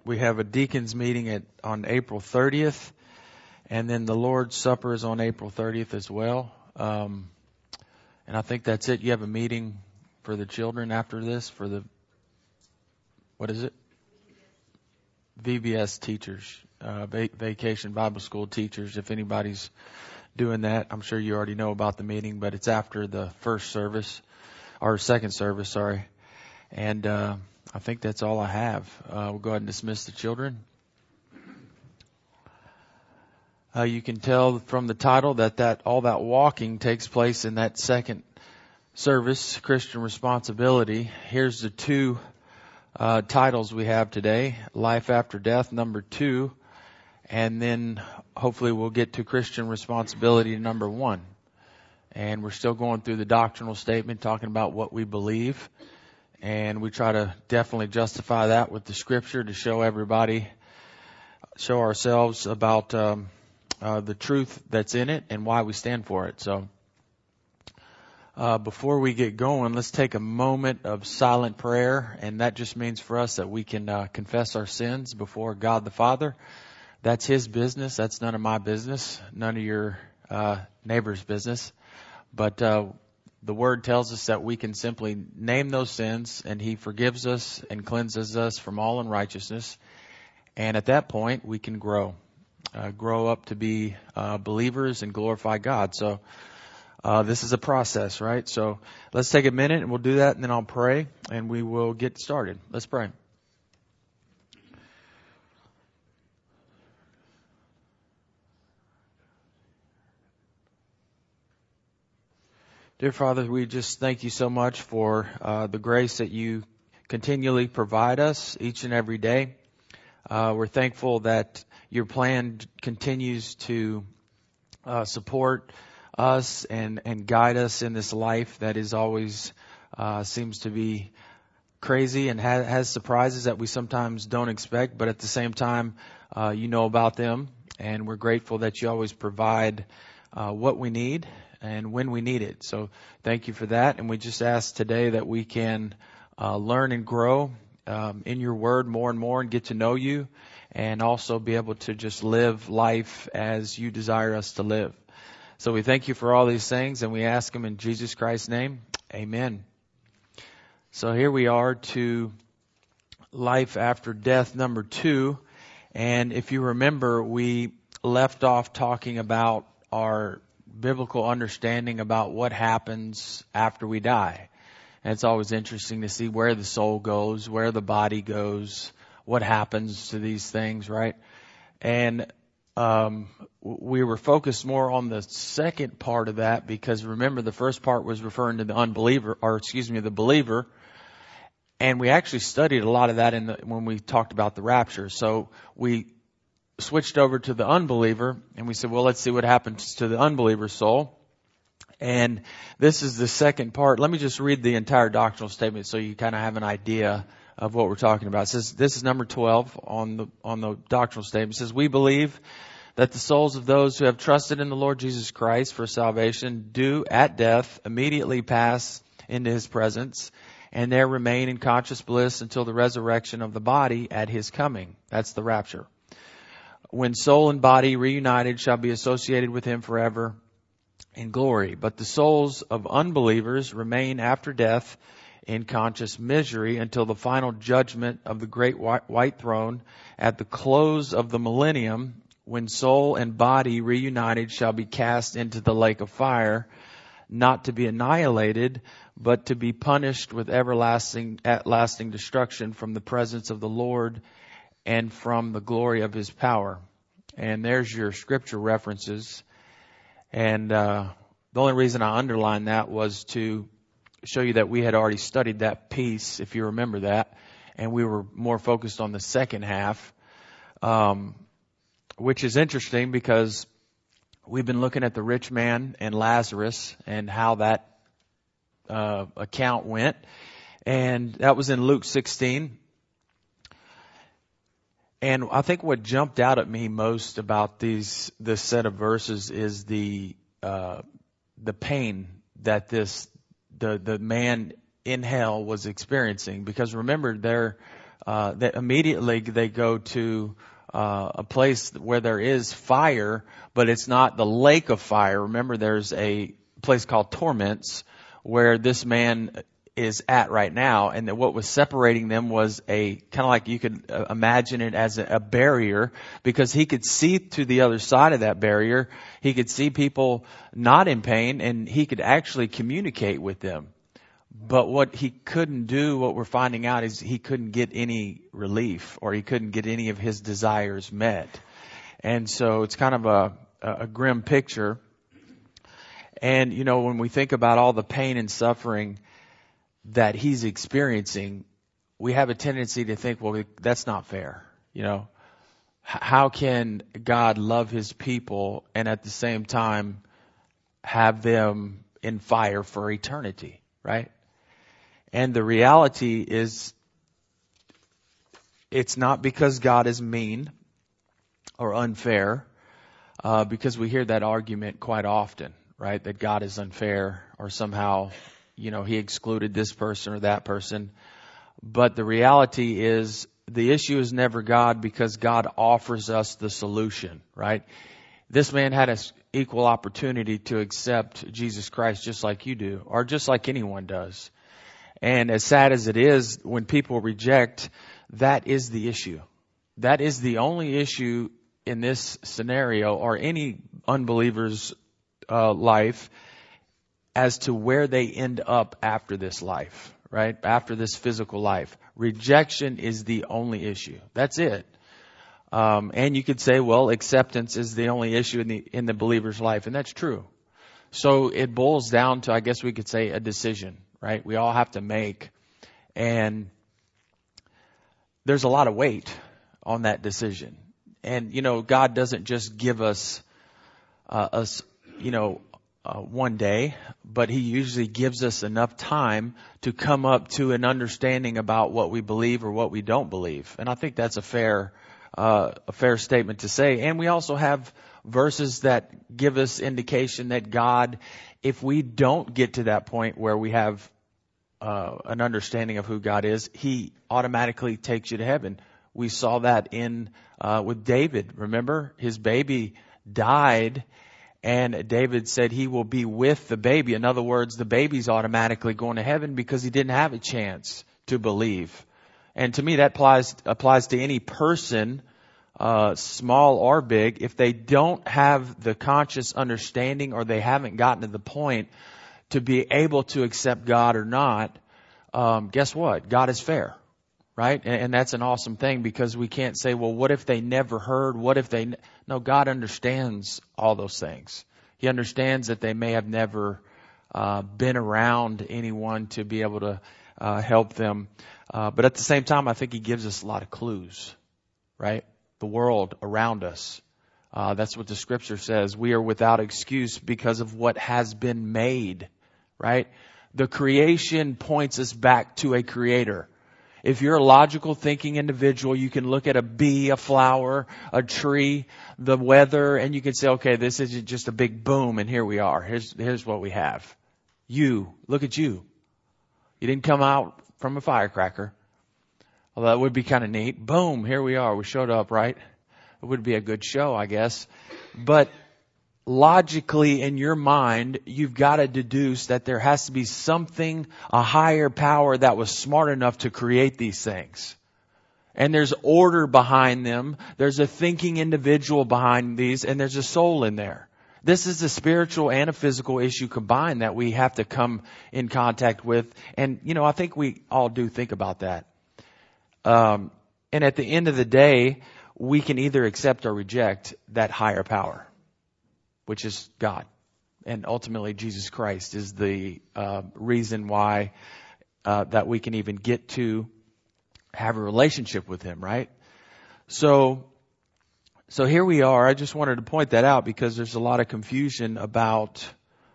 We have a deacons meeting on April 30th, and then the Lord's Supper is on April 30th as well. And I think that's it. You have a meeting for the children after this for the, what is it? VBS teachers, Vacation Bible School teachers. If anybody's doing that, I'm sure you already know about the meeting, but it's after the first service, or second service, sorry. And I think that's all I have. We'll go ahead and dismiss the children. You can tell from the title that all that walking takes place in that second service, Christian Responsibility. Here's the two titles we have today: Life After Death, number 2, and then hopefully we'll get to Christian Responsibility, number 1. And we're still going through the doctrinal statement, talking about what we believe. And we try to definitely justify that with the scripture to show ourselves about the truth that's in it and why we stand for it. So before we get going, let's take a moment of silent prayer. And that just means for us that we can confess our sins before God the Father. That's His business. That's none of my business, none of your neighbor's business. But the Word tells us that we can simply name those sins, and He forgives us and cleanses us from all unrighteousness. And at that point, we can grow up to be believers and glorify God. So this is a process, right? So let's take a minute, and we'll do that, and then I'll pray, and we will get started. Let's pray. Dear Father, we just thank you so much for the grace that you continually provide us each and every day. We're thankful that your plan continues to support us and guide us in this life that is always seems to be crazy and has surprises that we sometimes don't expect, but at the same time, you know about them, and we're grateful that you always provide what we need and when we need it. So thank you for that. And we just ask today that we can learn and grow in your word more and more and get to know you, and also be able to just live life as you desire us to live. So we thank you for all these things, and we ask them in Jesus Christ's name. Amen. So here we are to Life After Death, number 2. And if you remember, we left off talking about our biblical understanding about what happens after we die. And it's always interesting to see where the soul goes, where the body goes, what happens to these things, right? And we were focused more on the second part of that, because remember, the first part was referring to the believer. And we actually studied a lot of that when we talked about the rapture. So we switched over to the unbeliever, and we said, well, let's see what happens to the unbeliever's soul. And this is the second part. Let me just read the entire doctrinal statement so you kind of have an idea of what we're talking about. It says, this is number 12 on the doctrinal statement. It says, we believe that the souls of those who have trusted in the Lord Jesus Christ for salvation do at death immediately pass into His presence, and there remain in conscious bliss until the resurrection of the body at His coming. That's the rapture. When soul and body reunited shall be associated with Him forever in glory. But the souls of unbelievers remain after death in conscious misery until the final judgment of the great white throne at the close of the millennium, when soul and body reunited shall be cast into the lake of fire, not to be annihilated, but to be punished with everlasting destruction from the presence of the Lord and from the glory of His power. And there's your scripture references. And the only reason I underlined that was to show you that we had already studied that piece, if you remember that. And we were more focused on the second half, which is interesting because we've been looking at the rich man and Lazarus and how that account went. And that was in Luke 16. And I think what jumped out at me most about this set of verses is the pain that the man in hell was experiencing. Because remember, that immediately they go to a place where there is fire, but it's not the lake of fire. Remember, there's a place called torments where this man is at right now, and that what was separating them was a kind of like, you could imagine it as a barrier, because he could see to the other side of that barrier. He could see people not in pain, and he could actually communicate with them. But what he couldn't do, what we're finding out, is he couldn't get any relief, or he couldn't get any of his desires met. And so it's kind of a grim picture. And, you know, when we think about all the pain and suffering that he's experiencing, we have a tendency to think, well, that's not fair. You know, how can God love his people and at the same time have them in fire for eternity, right? And the reality is, it's not because God is mean or unfair, because we hear that argument quite often, right? That God is unfair, or somehow, you know, he excluded this person or that person. But the reality is, the issue is never God, because God offers us the solution, right? This man had an equal opportunity to accept Jesus Christ just like you do, or just like anyone does. And as sad as it is, when people reject, that is the issue. That is the only issue in this scenario, or any unbeliever's life, as to where they end up after this life, right? After this physical life. Rejection is the only issue. That's it. And you could say, well, acceptance is the only issue in the believer's life. And that's true. So it boils down to, I guess we could say, a decision, right? We all have to make. And there's a lot of weight on that decision. And, you know, God doesn't just give us, one day, but he usually gives us enough time to come up to an understanding about what we believe or what we don't believe. And I think that's a fair statement to say. And we also have verses that give us indication that God, if we don't get to that point where we have an understanding of who God is, he automatically takes you to heaven. We saw that with David. Remember, his baby died, and David said he will be with the baby. In other words, the baby's automatically going to heaven because he didn't have a chance to believe. And to me, that applies to any person, small or big. If they don't have the conscious understanding, or they haven't gotten to the point to be able to accept God or not, guess what? God is fair, right? And that's an awesome thing, because we can't say, well, what if they never heard? What if they... No, God understands all those things. He understands that they may have never been around anyone to be able to help them. But at the same time, I think he gives us a lot of clues, right? The world around us. That's what the scripture says. We are without excuse because of what has been made, right? The creation points us back to a creator. If you're a logical thinking individual, you can look at a bee, a flower, a tree, the weather, and you can say, okay, this isn't just a big boom, and here we are. Here's what we have. You, look at you. You didn't come out from a firecracker. Well, that would be kind of neat. Boom, here we are. We showed up, right? It would be a good show, I guess. But logically, in your mind, you've got to deduce that there has to be something, a higher power that was smart enough to create these things. And there's order behind them. There's a thinking individual behind these, and there's a soul in there. This is a spiritual and a physical issue combined that we have to come in contact with. And, you know, I think we all do think about that. And at the end of the day, we can either accept or reject that higher power, which is God. And ultimately, Jesus Christ is the reason why that we can even get to have a relationship with him, right? So here we are. I just wanted to point that out because there's a lot of confusion about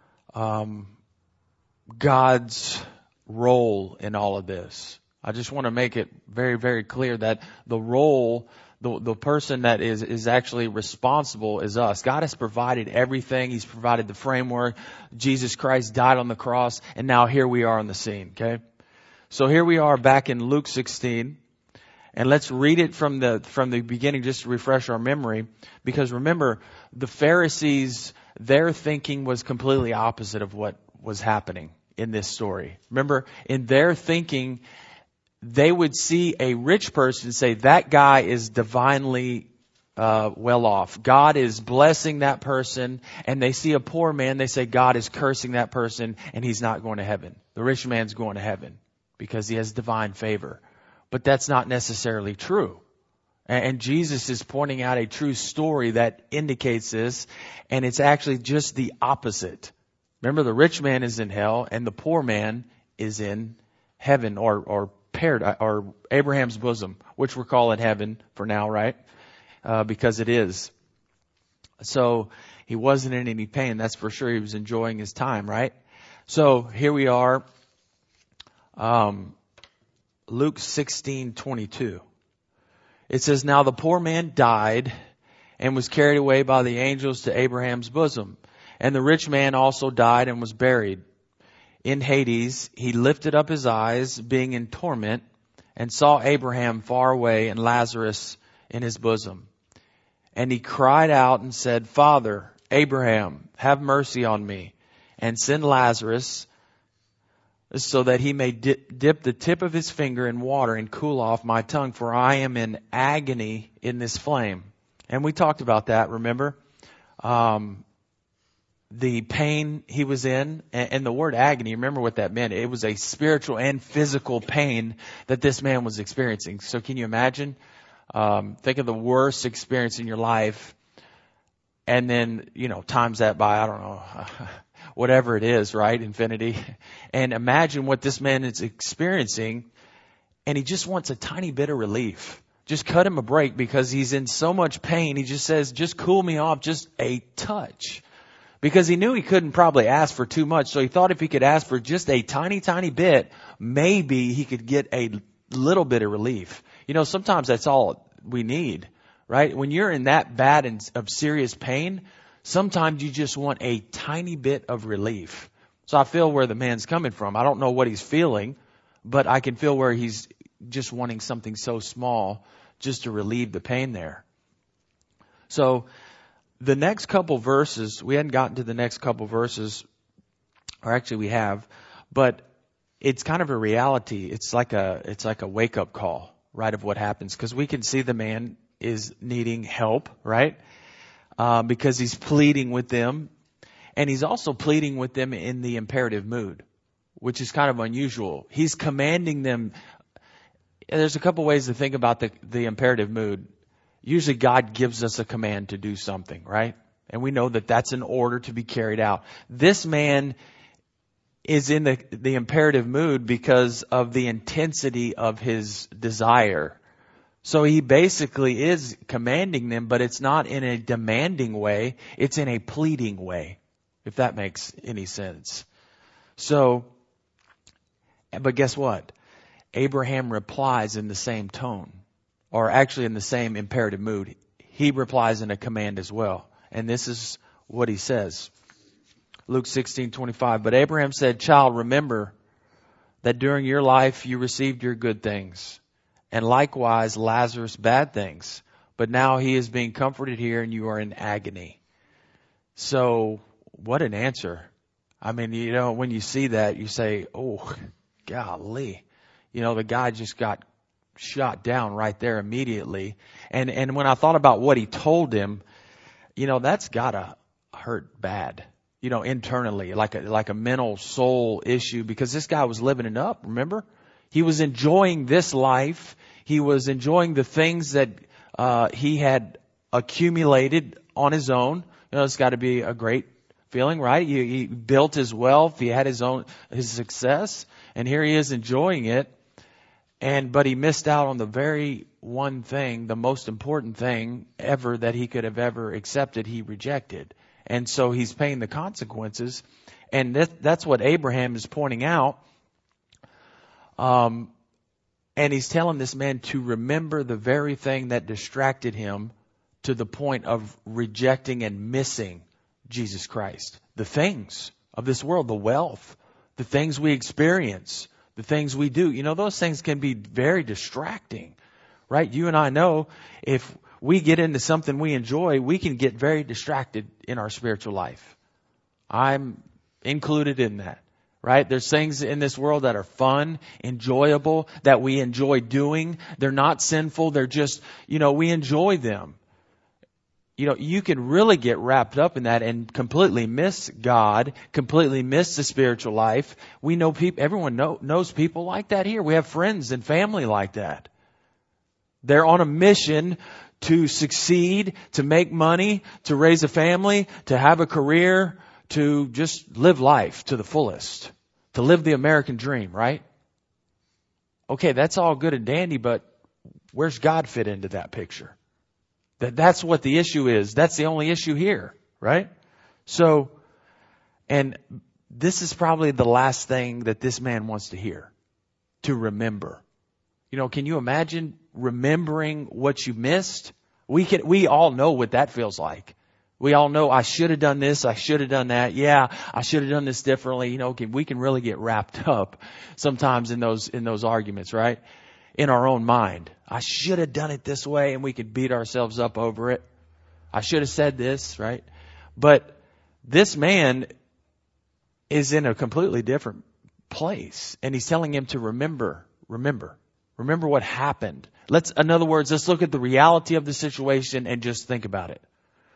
God's role in all of this. I just want to make it very, very clear that the role, the person that is actually responsible is us. God has provided everything. He's provided the framework. Jesus Christ died on the cross, and now here we are on the scene, okay? So here we are back in Luke 16, And let's read it from the beginning just to refresh our memory. Because remember, the Pharisees, their thinking was completely opposite of what was happening in this story. Remember, in their thinking, they would see a rich person and say, that guy is divinely well off. God is blessing that person. And they see a poor man, they say God is cursing that person and he's not going to heaven. The rich man's going to heaven because he has divine favor. But that's not necessarily true. And Jesus is pointing out a true story that indicates this, and it's actually just the opposite. Remember, the rich man is in hell, and the poor man is in heaven, or paradise, or Abraham's bosom, which we're calling heaven for now, right? Because it is. So he wasn't in any pain, that's for sure. He was enjoying his time, right? So here we are. Luke 16:22. It says, now the poor man died and was carried away by the angels to Abraham's bosom. And the rich man also died and was buried. In Hades, he lifted up his eyes, being in torment, and saw Abraham far away and Lazarus in his bosom. And he cried out and said, Father, Abraham, have mercy on me, and send Lazarus so that he may dip the tip of his finger in water and cool off my tongue, for I am in agony in this flame. And we talked about that, remember? The pain he was in, and the word agony, remember what that meant? It was a spiritual and physical pain that this man was experiencing. So can you imagine? Think of the worst experience in your life, and then, times that by, I don't know, whatever it is, right? Infinity. And imagine what this man is experiencing, and he just wants a tiny bit of relief. Just cut him a break because he's in so much pain. He just says, just cool me off, just a touch. Because he knew he couldn't probably ask for too much. So he thought if he could ask for just a tiny, tiny bit, maybe he could get a little bit of relief. Sometimes that's all we need, right? When you're in that bad and of serious pain, sometimes you just want a tiny bit of relief. So I feel where the man's coming from. I don't know what he's feeling, but I can feel where he's just wanting something so small just to relieve the pain there. So the next couple verses, we hadn't gotten to the next couple verses, or actually we have, but it's kind of a reality. It's like a wake up call, right, of what happens. Because we can see the man is needing help, right? Because he's pleading with them. And he's also pleading with them in the imperative mood, which is kind of unusual. He's commanding them. There's a couple ways to think about the imperative mood. Usually God gives us a command to do something, right? And we know that that's an order to be carried out. This man is in the imperative mood because of the intensity of his desire. So he basically is commanding them, but it's not in a demanding way. It's in a pleading way, if that makes any sense. So, but guess what? Abraham replies in the same tone, or actually in the same imperative mood. He replies in a command as well. And this is what he says. Luke 16:25. But Abraham said, Child, remember that during your life you received your good things, and likewise Lazarus bad things. But now he is being comforted here and you are in agony. So what an answer. I mean, when you see that, you say, oh, golly. The guy just got shot down right there immediately. And when I thought about what he told him, that's gotta hurt bad, internally, like a mental soul issue, because this guy was living it up. Remember, he was enjoying this life. He was enjoying the things that, he had accumulated on his own. It's got to be a great feeling, right? He built his wealth. He had his success, and here he is enjoying it. But he missed out on the very one thing, the most important thing ever that he could have ever accepted, he rejected. And so he's paying the consequences. And that's what Abraham is pointing out. And he's telling this man to remember the very thing that distracted him to the point of rejecting and missing Jesus Christ. The things of this world, the wealth, the things we experience, the things we do. Those things can be very distracting, right? You and I know if we get into something we enjoy, we can get very distracted in our spiritual life. I'm included in that, right? There's things in this world that are fun, enjoyable, that we enjoy doing. They're not sinful. They're just, we enjoy them. You can really get wrapped up in that and completely miss God, completely miss the spiritual life. We know people, everyone knows people like that here. We have friends and family like that. They're on a mission to succeed, to make money, to raise a family, to have a career, to just live life to the fullest, to live the American dream, right? Okay, that's all good and dandy, but where's God fit into that picture? That's what the issue is. That's the only issue here, right? So, and this is probably the last thing that this man wants to hear, to remember. Can you imagine remembering what you missed? We all know what that feels like. We all know I should have done this. I should have done that. Yeah, I should have done this differently. We can really get wrapped up sometimes in those arguments, right? In our own mind. I should have done it this way, and we could beat ourselves up over it. I should have said this, right? But this man is in a completely different place, and he's telling him to remember what happened. In other words, let's look at the reality of the situation and just think about it.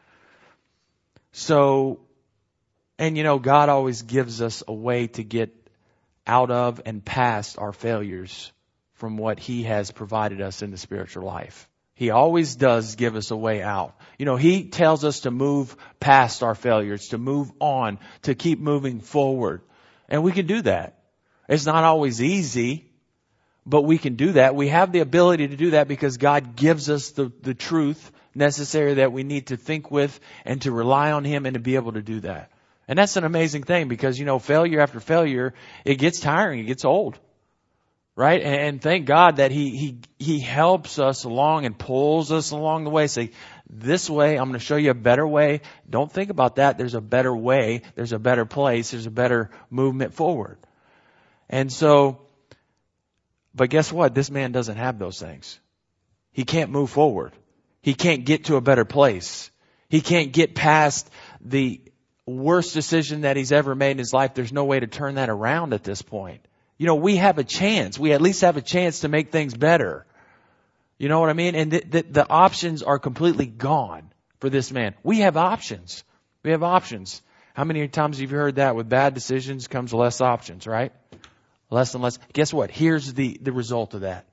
So, and God always gives us a way to get out of and past our failures from what He has provided us in the spiritual life. He always does give us a way out. He tells us to move past our failures, to move on, to keep moving forward. And we can do that. It's not always easy, but we can do that. We have the ability to do that because God gives us the truth necessary that we need to think with and to rely on Him and to be able to do that. And that's an amazing thing because, failure after failure, it gets tiring, it gets old. Right? And thank God that He helps us along and pulls us along the way. Say, this way, I'm going to show you a better way. Don't think about that. There's a better way. There's a better place. There's a better movement forward. And so, but guess what? This man doesn't have those things. He can't move forward. He can't get to a better place. He can't get past the worst decision that he's ever made in his life. There's no way to turn that around at this point. We have a chance. We at least have a chance to make things better. You know what I mean? And the options are completely gone for this man. We have options. We have options. How many times have you heard that? With bad decisions comes less options, right? Less and less. Guess what? Here's the result of that.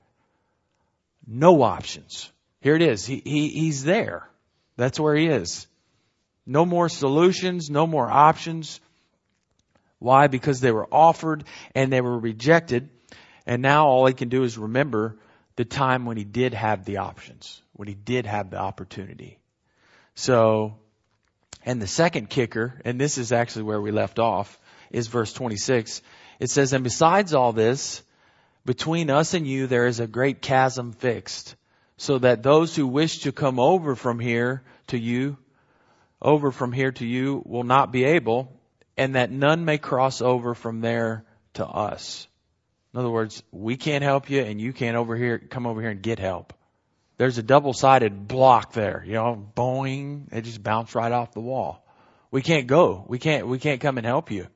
No options. Here it is. He's there. That's where he is. No more solutions. No more options. Why? Because they were offered and they were rejected. And now all he can do is remember the time when he did have the options, when he did have the opportunity. So, and the second kicker, and this is actually where we left off, is verse 26. It says, and besides all this, between us and you there is a great chasm fixed, so that those who wish to come over from here to you will not be able, and that none may cross over from there to us. In other words, we can't help you and you can't come over here and get help. There's a double-sided block there, boing, it just bounced right off the wall. We can't go. We can't come and help you.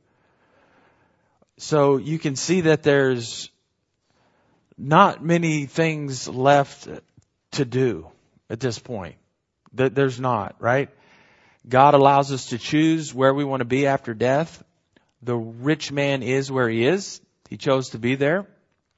So you can see that there's not many things left to do at this point. There's not, right? God allows us to choose where we want to be after death. The rich man is where he is. He chose to be there.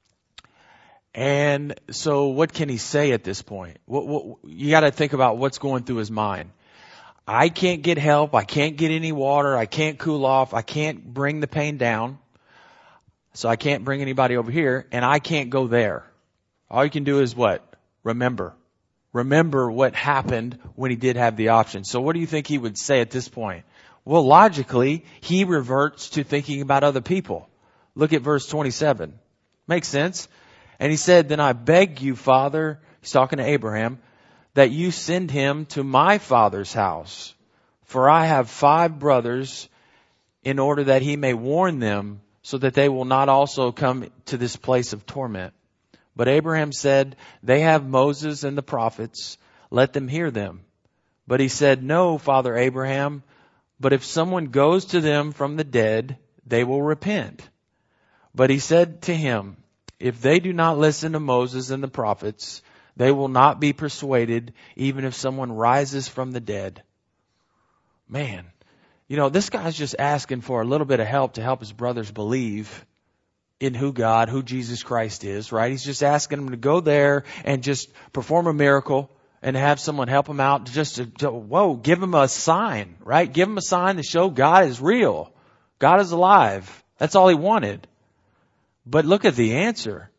And so what can he say at this point? You got to think about what's going through his mind. I can't get help. I can't get any water. I can't cool off. I can't bring the pain down. So I can't bring anybody over here, and I can't go there. All you can do is what? Remember. Remember what happened when he did have the option. So what do you think he would say at this point? Well, logically, he reverts to thinking about other people. Look at verse 27. Makes sense. And he said, then I beg you, Father, he's talking to Abraham, that you send him to my father's house. For I have 5 brothers, in order that he may warn them, so that they will not also come to this place of torment. But Abraham said, they have Moses and the prophets. Let them hear them. But he said, no, Father Abraham, but if someone goes to them from the dead, they will repent. But he said to him, if they do not listen to Moses and the prophets, they will not be persuaded, even if someone rises from the dead. Man, this guy's just asking for a little bit of help to help his brothers believe in who Jesus Christ is, right? He's just asking them to go there and just perform a miracle and have someone help him out, just to give him a sign, right? Give him a sign to show God is real. God is alive. That's all he wanted. But look at the answer.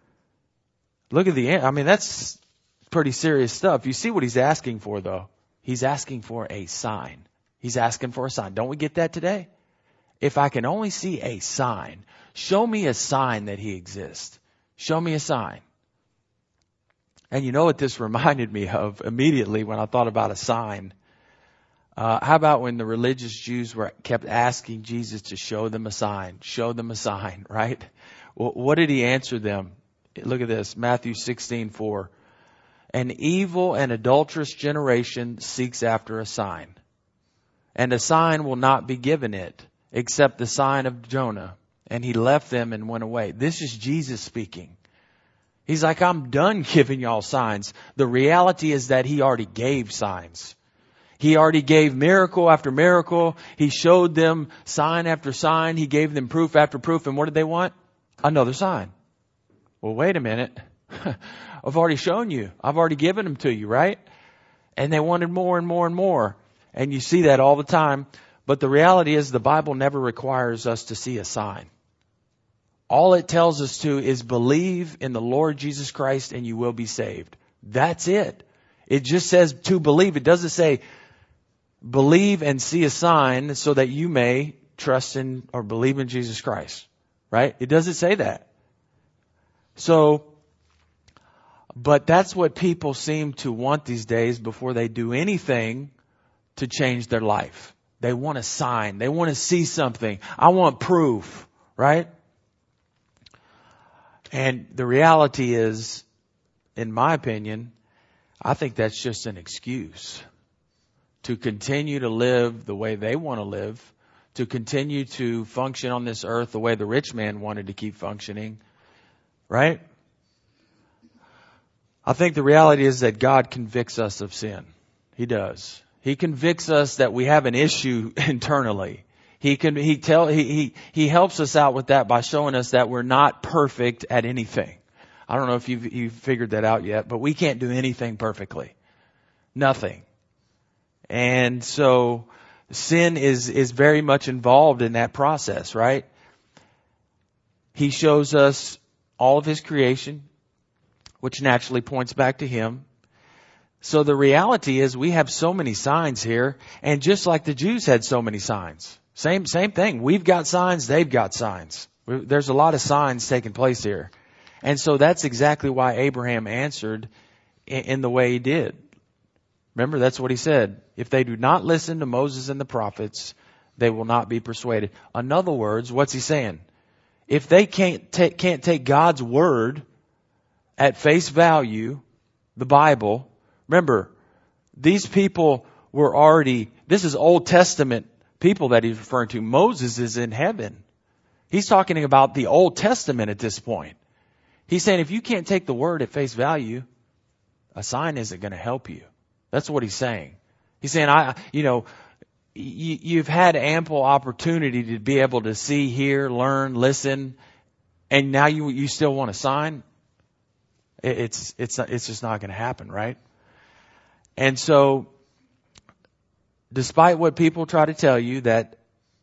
That's pretty serious stuff. You see what he's asking for, though? He's asking for a sign. He's asking for a sign. Don't we get that today? If I can only see a sign, show me a sign that he exists. Show me a sign. And you know what this reminded me of immediately when I thought about a sign? How about when the religious Jews kept asking Jesus to show them a sign, right? Well, what did he answer them? Look at this, Matthew 16:4. An evil and adulterous generation seeks after a sign, and a sign will not be given it, except the sign of Jonah. And he left them and went away. This is Jesus speaking. He's like, I'm done giving y'all signs. The reality is that he already gave signs. He already gave miracle after miracle. He showed them sign after sign. He gave them proof after proof. And what did they want? Another sign. Well, wait a minute. I've already shown you. I've already given them to you, right? And they wanted more and more and more. And you see that all the time. But the reality is the Bible never requires us to see a sign. All it tells us to is believe in the Lord Jesus Christ and you will be saved. That's it. It just says to believe. It doesn't say believe and see a sign so that you may trust in or believe in Jesus Christ. Right? It doesn't say that. But that's what people seem to want these days before they do anything to change their life. They want a sign. They want to see something. I want proof. Right? And the reality is, in my opinion, I think that's just an excuse to continue to live the way they want to live, to continue to function on this earth the way the rich man wanted to keep functioning, right? I think the reality is that God convicts us of sin. He does. He convicts us that we have an issue internally. He helps us out with that by showing us that we're not perfect at anything. I don't know if you've figured that out yet, but we can't do anything perfectly. Nothing. And so sin is very much involved in that process, right? He shows us all of his creation, which naturally points back to him. So the reality is we have so many signs here, and just like the Jews had so many signs. Same thing. We've got signs, they've got signs. There's a lot of signs taking place here. And so that's exactly why Abraham answered in the way he did. Remember, that's what he said. If they do not listen to Moses and the prophets, they will not be persuaded. In other words, what's he saying? If they can't take God's word at face value, the Bible, remember, these people were already, this is Old Testament people that he's referring to. Moses is in heaven. He's talking about the Old Testament at this point. He's saying if you can't take the word at face value, a sign isn't going to help you. That's what he's saying. He's saying, you've had ample opportunity to be able to see, hear, learn, listen, and now you still want a sign? It's just not going to happen, right? And so, despite what people try to tell you that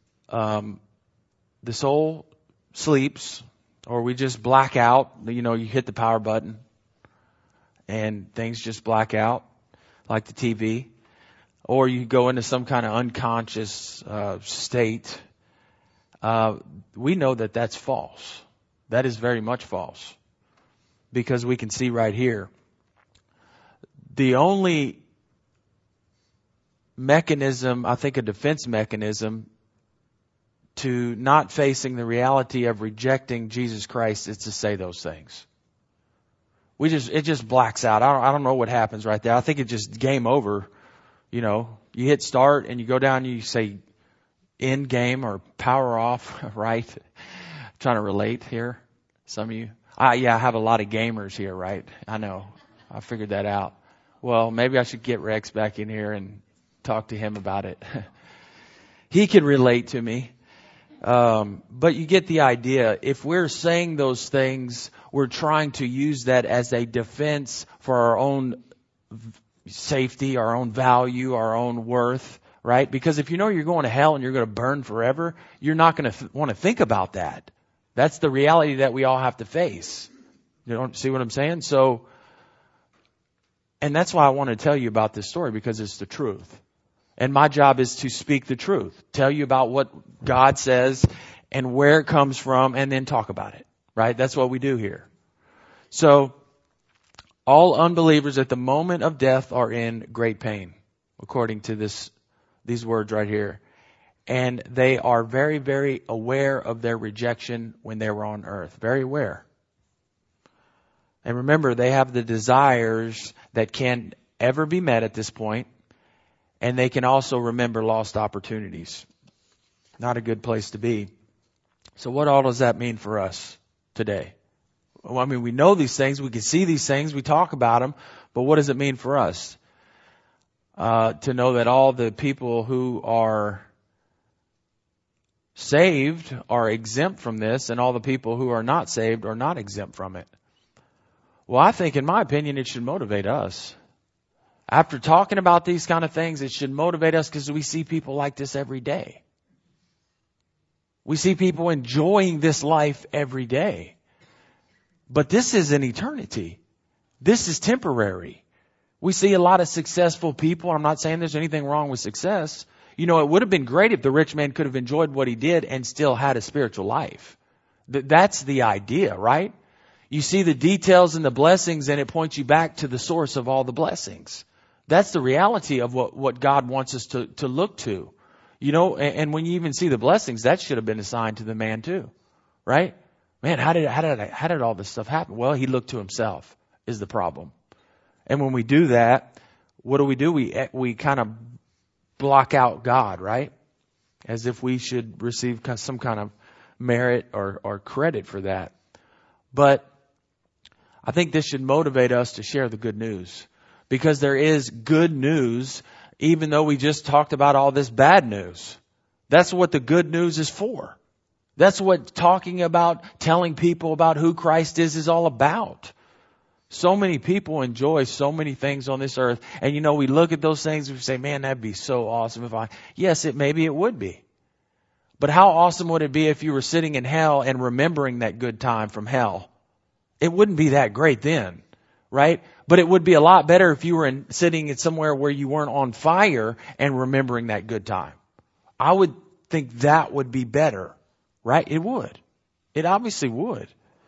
the soul sleeps, or we just black out, you hit the power button and things just black out like the TV, or you go into some kind of unconscious state, we know that that's false. That is very much false, because we can see right here the only mechanism, I think a defense mechanism to not facing the reality of rejecting Jesus Christ is to say those things. It just blacks out. I don't know what happens right there. I think it just game over. You hit start and you go down and you say end game or power off, right? Trying to relate here. Some of you. I have a lot of gamers here, right? I know. I figured that out. Well, maybe I should get Rex back in here and talk to him about it. He can relate to me. But you get the idea. If we're saying those things, we're trying to use that as a defense for our own safety, our own value, our own worth, right? Because if you know you're going to hell and you're going to burn forever, you're not going to want to think about that. That's the reality that we all have to face. You don't see what I'm saying? So, and that's why I want to tell you about this story, because it's the truth. And my job is to speak the truth, tell you about what God says and where it comes from, and then talk about it, right? That's what we do here. So, all unbelievers at the moment of death are in great pain, according to these words right here. And they are very, very aware of their rejection when they were on earth. Very aware. And remember, they have the desires that can't ever be met at this point. And they can also remember lost opportunities. Not a good place to be. So what all does that mean for us today? Well, I mean, we know these things. We can see these things. We talk about them. But what does it mean for us? To know that all the people who are saved are exempt from this, and all the people who are not saved are not exempt from it. Well, I think, in my opinion, it should motivate us. After talking about these kind of things, it should motivate us because we see people like this every day. We see people enjoying this life every day. But this is an eternity. This is temporary. We see a lot of successful people. I'm not saying there's anything wrong with success. It would have been great if the rich man could have enjoyed what he did and still had a spiritual life. That's the idea, right? You see the details and the blessings, and it points you back to the source of all the blessings. That's the reality of what God wants us to look to. And when you even see the blessings, that should have been assigned to the man too. Right? Man, how did all this stuff happen? Well, he looked to himself is the problem. And when we do that, what do? We kind of block out God, right? As if we should receive some kind of merit or credit for that. But I think this should motivate us to share the good news. Because there is good news, even though we just talked about all this bad news. That's what the good news is for. That's what talking about, telling people about who Christ is all about. So many people enjoy so many things on this earth. And we look at those things and we say, man, that'd be so awesome yes, maybe it would be. But how awesome would it be if you were sitting in hell and remembering that good time from hell? It wouldn't be that great then, right? But it would be a lot better if you were sitting somewhere where you weren't on fire and remembering that good time. I would think that would be better, right? It would. It obviously would.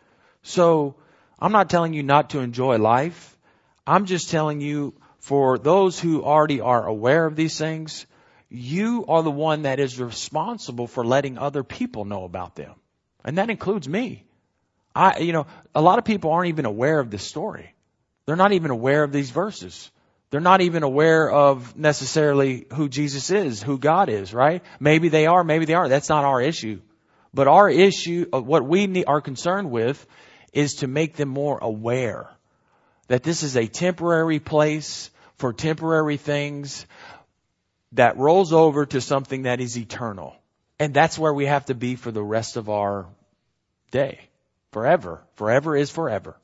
So I'm not telling you not to enjoy life. I'm just telling you, for those who already are aware of these things, you are the one that is responsible for letting other people know about them. And that includes me. A lot of people aren't even aware of this story. They're not even aware of these verses. They're not even aware of necessarily who Jesus is, who God is, right? Maybe they are, maybe they aren't. That's not our issue. But our issue, what we are concerned with, is to make them more aware that this is a temporary place for temporary things that rolls over to something that is eternal. And that's where we have to be for the rest of our day. Forever. Forever is forever.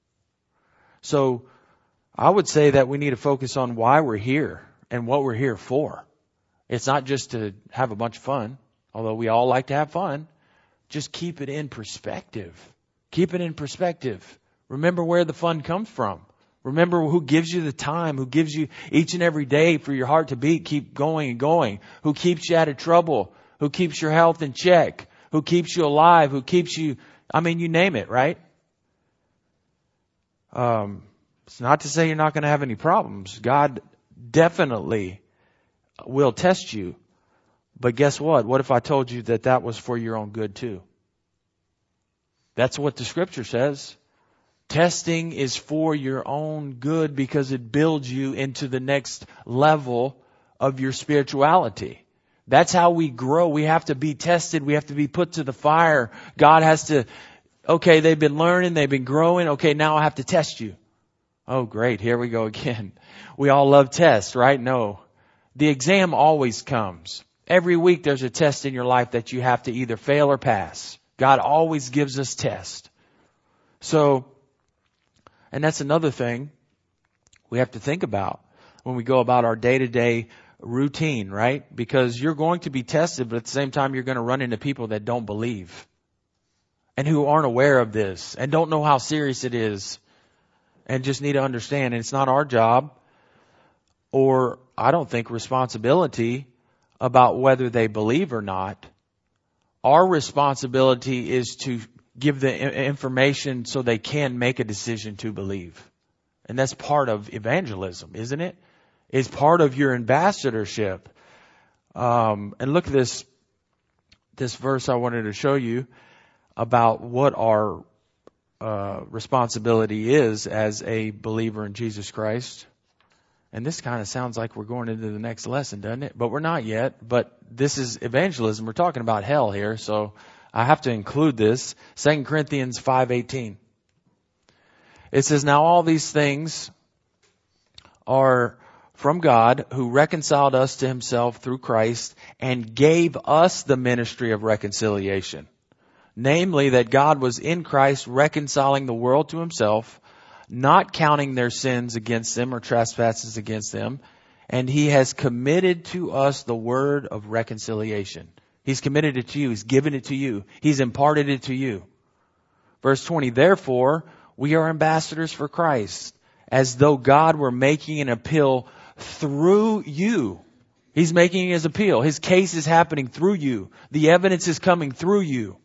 So I would say that we need to focus on why we're here and what we're here for. It's not just to have a bunch of fun, although we all like to have fun. Just keep it in perspective. Keep it in perspective. Remember where the fun comes from. Remember who gives you the time, who gives you each and every day for your heart to beat, keep going and going, who keeps you out of trouble, who keeps your health in check, who keeps you alive, who keeps you, you name it, right? It's not to say you're not going to have any problems. God definitely will test you. But guess what? What if I told you that was for your own good too? That's what the scripture says. Testing is for your own good because it builds you into the next level of your spirituality. That's how we grow. We have to be tested. We have to be put to the fire. God has to, okay, they've been learning, they've been growing. Okay, now I have to test you. Oh, great. Here we go again. We all love tests, right? No. The exam always comes. Every week there's a test in your life that you have to either fail or pass. God always gives us tests. So, and that's another thing we have to think about when we go about our day-to-day routine, right? Because you're going to be tested, but at the same time you're going to run into people that don't believe and who aren't aware of this and don't know how serious it is and just need to understand. And it's not our job, or I don't think responsibility, about whether they believe or not. Our responsibility is to give the information so they can make a decision to believe. And that's part of evangelism, isn't it? It's part of your ambassadorship. And look at this verse I wanted to show you about what our responsibility is as a believer in Jesus Christ. And this kind of sounds like we're going into the next lesson, doesn't it? But we're not yet. But this is evangelism. We're talking about hell here, so I have to include this. 2 Corinthians 5:18. It says, "Now all these things are from God, who reconciled us to himself through Christ and gave us the ministry of reconciliation. Namely, that God was in Christ reconciling the world to himself, not counting their sins against them or trespasses against them. And he has committed to us the word of reconciliation." He's committed it to you. He's given it to you. He's imparted it to you. Verse 20, "Therefore, we are ambassadors for Christ, as though God were making an appeal through you." He's making his appeal. His case is happening through you. The evidence is coming through you.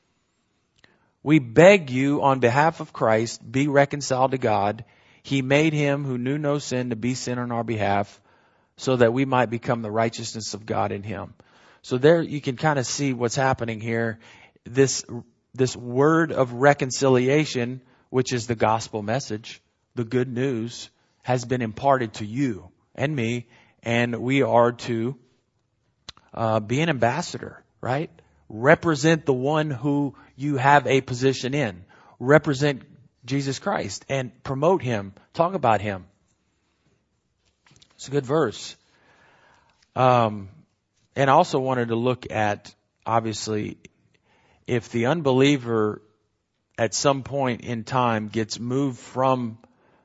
"We beg you on behalf of Christ, be reconciled to God. He made him who knew no sin to be sin on our behalf, so that we might become the righteousness of God in him." So there you can kind of see what's happening here. This word of reconciliation, which is the gospel message, the good news, has been imparted to you and me, and we are to be an ambassador, right? Represent the one who you have a position in. Represent Jesus Christ and promote him. Talk about him. It's a good verse. And I also wanted to look at, obviously, if the unbeliever at some point in time gets moved from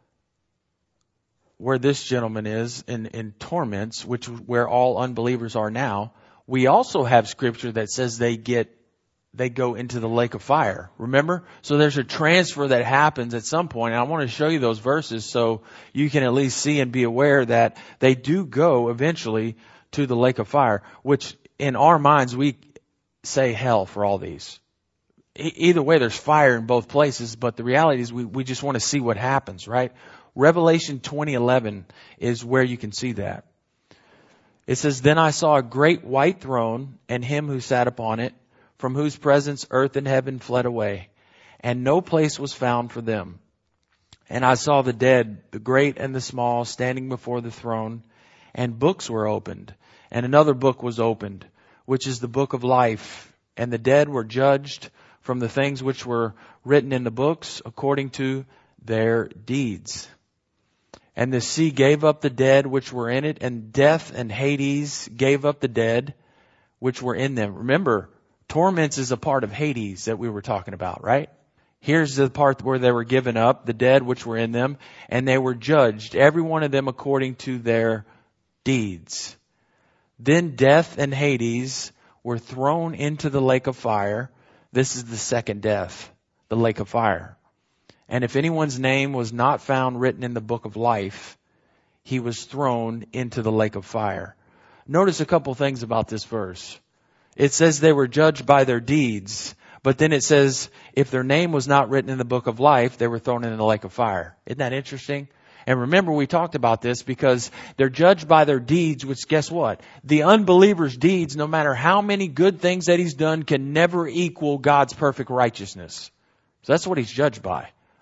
where this gentleman is in torments, where all unbelievers are now, we also have scripture that says they go into the lake of fire. Remember? So there's a transfer that happens at some point. And I want to show you those verses so you can at least see and be aware that they do go eventually to the lake of fire, which in our minds we say hell for all these. Either way, there's fire in both places, but the reality is we just want to see what happens, right? Revelation 20:11 is where you can see that. It says, "Then I saw a great white throne and him who sat upon it, from whose presence earth and heaven fled away, and no place was found for them. And I saw the dead, the great and the small, standing before the throne, and books were opened. And another book was opened, which is the book of life. And the dead were judged from the things which were written in the books according to their deeds. And the sea gave up the dead which were in it, and death and Hades gave up the dead which were in them." Remember, torments is a part of Hades that we were talking about, right? Here's the part where they were given up, the dead which were in them, and they were judged, every one of them according to their deeds. Then death and Hades were thrown into the lake of fire. This is the second death, the lake of fire. And if anyone's name was not found written in the book of life, he was thrown into the lake of fire. Notice a couple things about this verse. It says they were judged by their deeds, but then it says if their name was not written in the book of life, they were thrown into the lake of fire. Isn't that interesting? And remember, we talked about this because they're judged by their deeds, which guess what? The unbeliever's deeds, no matter how many good things that he's done, can never equal God's perfect righteousness. So that's what he's judged by.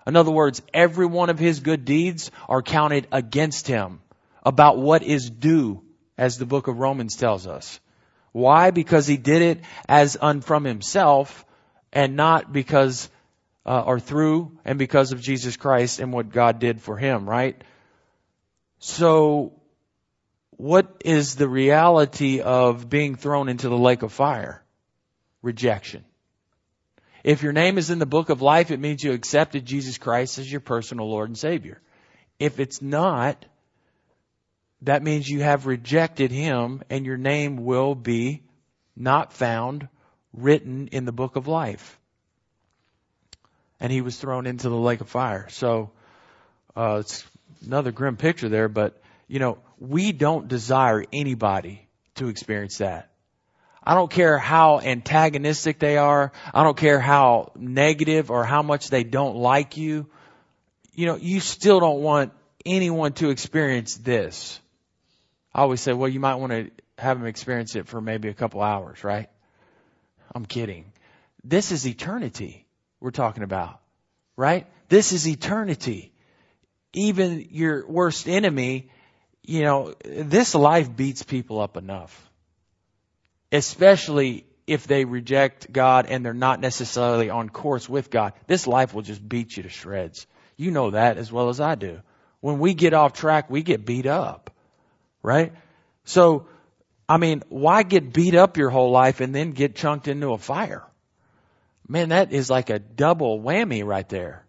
In other words, every one of his good deeds are counted against him about what is due, as the book of Romans tells us. Why? Because he did it as from himself and not because or through and because of Jesus Christ and what God did for him, right? So what is the reality of being thrown into the lake of fire? Rejection. If your name is in the book of life, it means you accepted Jesus Christ as your personal Lord and Savior. If it's not, that means you have rejected him and your name will be not found written in the book of life. And he was thrown into the lake of fire. So it's another grim picture there, but we don't desire anybody to experience that. I don't care how antagonistic they are. I don't care how negative or how much they don't like you. You still don't want anyone to experience this. I always say, well, you might want to have them experience it for maybe a couple hours, right? I'm kidding. This is eternity we're talking about, right? This is eternity. Even your worst enemy, this life beats people up enough. Especially if they reject God and they're not necessarily on course with God. This life will just beat you to shreds. You know that as well as I do. When we get off track, we get beat up, right? So, why get beat up your whole life and then get chunked into a fire? Man, that is like a double whammy right there.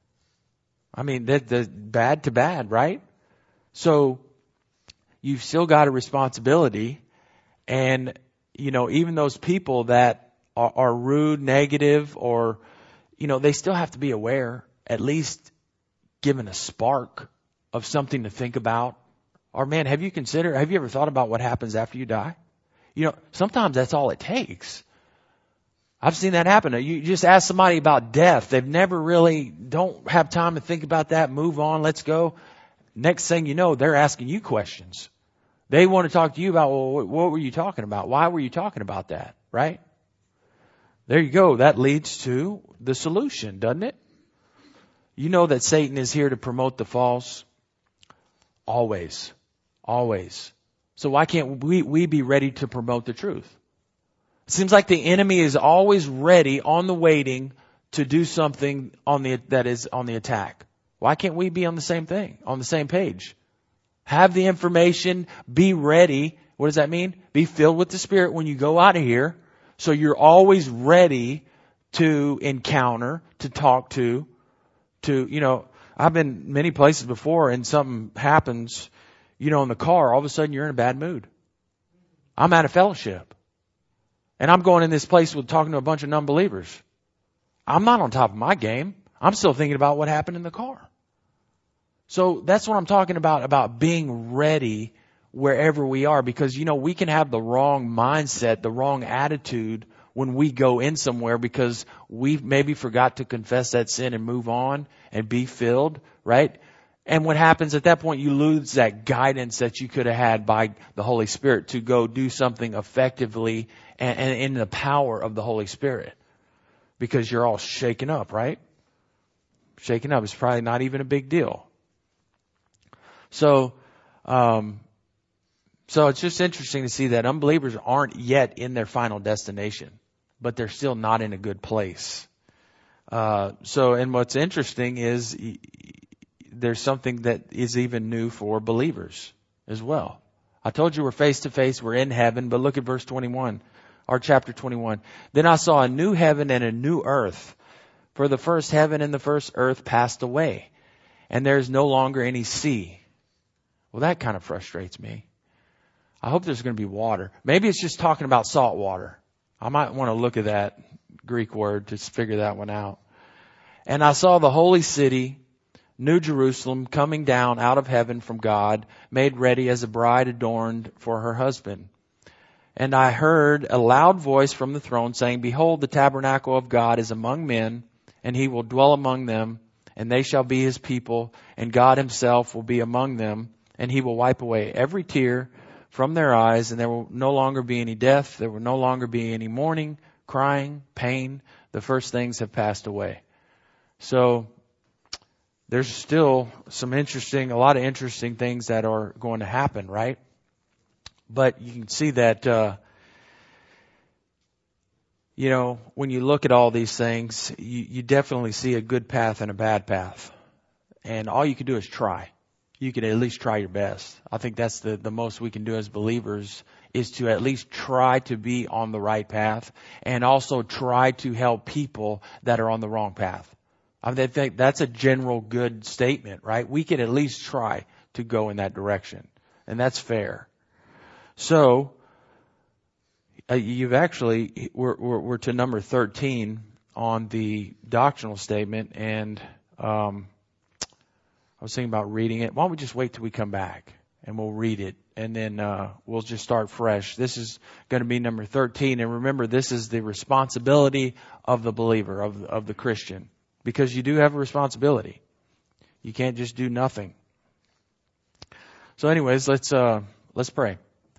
That's bad to bad, right? So, you've still got a responsibility, and even those people that are rude, negative, or, they still have to be aware, at least given a spark of something to think about. Or man, have you ever thought about what happens after you die? Sometimes that's all it takes. I've seen that happen. You just ask somebody about death. They've don't have time to think about that. Move on. Let's go. Next thing you know, they're asking you questions. They want to talk to you about, well, what were you talking about? Why were you talking about that? Right? There you go. That leads to the solution, doesn't it? You know that Satan is here to promote the false. Always. Always. So why can't we be ready to promote the truth? It seems like the enemy is always ready, on the waiting, to do something that is on the attack. Why can't we be on the same thing, on the same page? Have the information, be ready. What does that mean? Be filled with the Spirit when you go out of here. So you're always ready to encounter, to talk to, I've been many places before and something happens, in the car, all of a sudden you're in a bad mood. I'm out of fellowship. And I'm going in this place with talking to a bunch of non-believers. I'm not on top of my game. I'm still thinking about what happened in the car. So that's what I'm talking about being ready wherever we are, because, we can have the wrong mindset, the wrong attitude when we go in somewhere because we maybe forgot to confess that sin and move on and be filled, right? And what happens at that point, you lose that guidance that you could have had by the Holy Spirit to go do something effectively and in the power of the Holy Spirit, because you're all shaken up, right? Shaken up is probably not even a big deal. So it's just interesting to see that unbelievers aren't yet in their final destination, but they're still not in a good place. And what's interesting is there's something that is even new for believers as well. I told you we're face to face, we're in heaven, but look at verse 21, or chapter 21. Then I saw a new heaven and a new earth, for the first heaven and the first earth passed away, and there is no longer any sea. Well, that kind of frustrates me. I hope there's going to be water. Maybe it's just talking about salt water. I might want to look at that Greek word to figure that one out. And I saw the holy city, New Jerusalem, coming down out of heaven from God, made ready as a bride adorned for her husband. And I heard a loud voice from the throne saying, Behold, the tabernacle of God is among men, and he will dwell among them, and they shall be his people, and God himself will be among them, and he will wipe away every tear from their eyes, and there will no longer be any death, there will no longer be any mourning, crying, pain. The first things have passed away. So there's still a lot of interesting things that are going to happen, right? But you can see that, when you look at all these things, you definitely see a good path and a bad path. And all you can do is try. You can at least try your best. I think that's the most we can do as believers, is to at least try to be on the right path and also try to help people that are on the wrong path. I think that's a general good statement, right? We can at least try to go in that direction, and that's fair. So, we're to number 13 on the doctrinal statement, and I was thinking about reading it. Why don't we just wait till we come back and we'll read it, and then we'll just start fresh. This is going to be number 13, and remember, this is the responsibility of the believer, of the Christian, because you do have a responsibility. You can't just do nothing. So anyways, let's pray.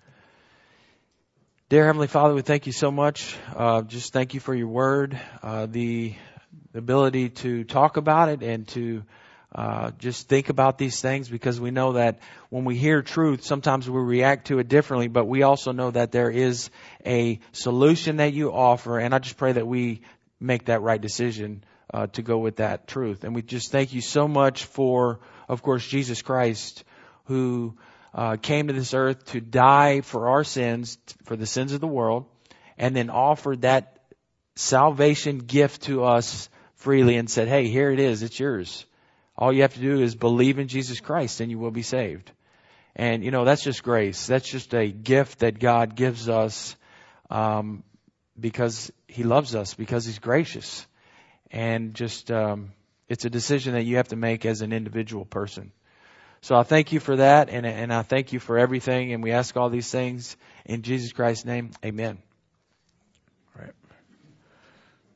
Dear Heavenly Father, we thank you so much. Just thank you for your word, the ability to talk about it and to just think about these things, because we know that when we hear truth, sometimes we react to it differently, but we also know that there is a solution that you offer, and I just pray that we make that right decision to go with that truth. And we just thank you so much for, of course, Jesus Christ, who came to this earth to die for our sins, for the sins of the world, and then offered that salvation gift to us freely and said, hey, here it is, it's yours. All you have to do is believe in Jesus Christ and you will be saved. And, that's just grace. That's just a gift that God gives us because He loves us, because He's gracious. And just, it's a decision that you have to make as an individual person. So I thank you for that, and I thank you for everything, and we ask all these things in Jesus Christ's name. Amen.